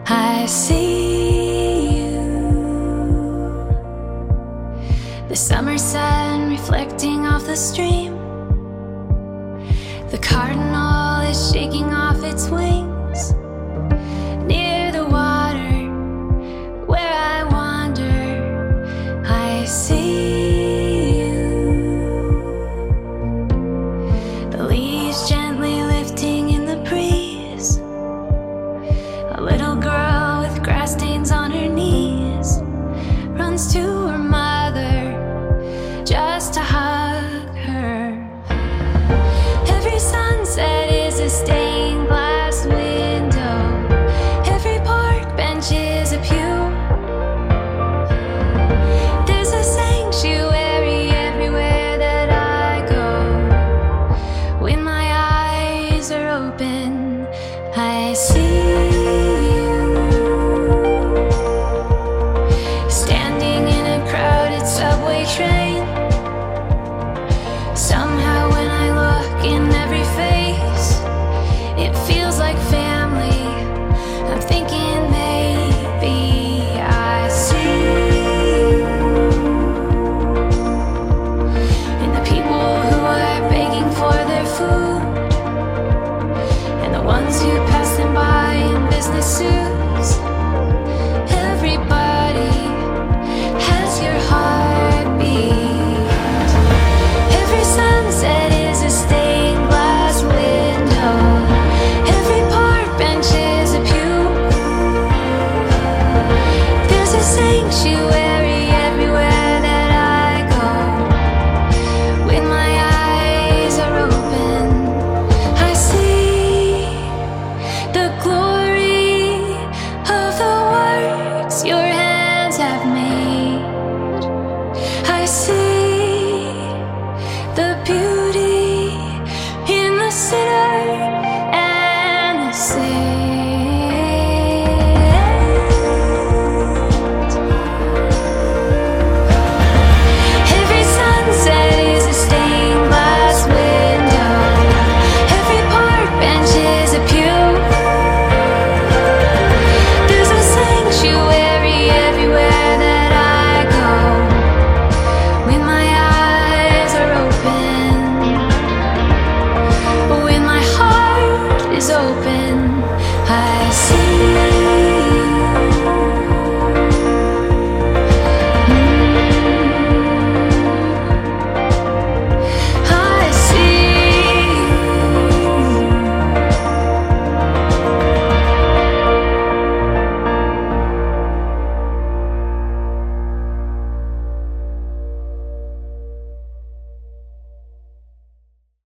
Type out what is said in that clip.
I see you, the summer sun reflecting off the stream. The cardinal is shaking off its wings near the water where I wander. I see you, the leaves gently lifting in the breeze. A little girl with grass stains on her knees runs to her mother just to hug her. Every sunset is a stained glass window. Every park bench is a pew. There's a sanctuary everywhere that I go. When my eyes are open, I see you, standing in a crowded subway train. Somehow when I look in every face, it feels like family. I'm thinking maybe I see you in the people who are begging for their food, and the ones who pass them by in business suits.